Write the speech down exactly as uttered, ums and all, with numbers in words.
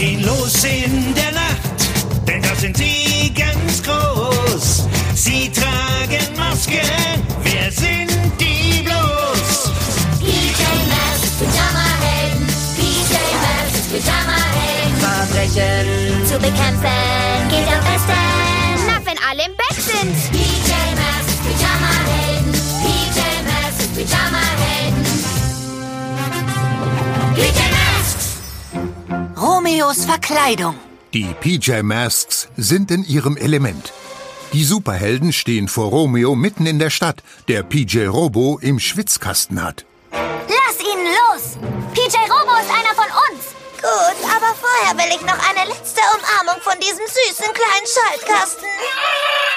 ziehen los in der Nacht, denn da sind sie ganz groß. Sie tragen Masken, wer sind die bloß? P J Masks, Pyjama-Helden, P J Masks, Pyjama-Helden. Verbrechen zu bekämpfen geht am besten. Na, wenn alle im Bett sind. P J Masks, Pyjama-Helden, P J Masks, Pyjama-Helden. P J Masks! Romeos Verkleidung. Die P J Masks sind in ihrem Element. Die Superhelden stehen vor Romeo mitten in der Stadt, der P J Robo im Schwitzkasten hat. Lass ihn los! P J Robo ist einer von uns! Gut, aber vorher will ich noch eine letzte Umarmung von diesem süßen kleinen Schaltkasten.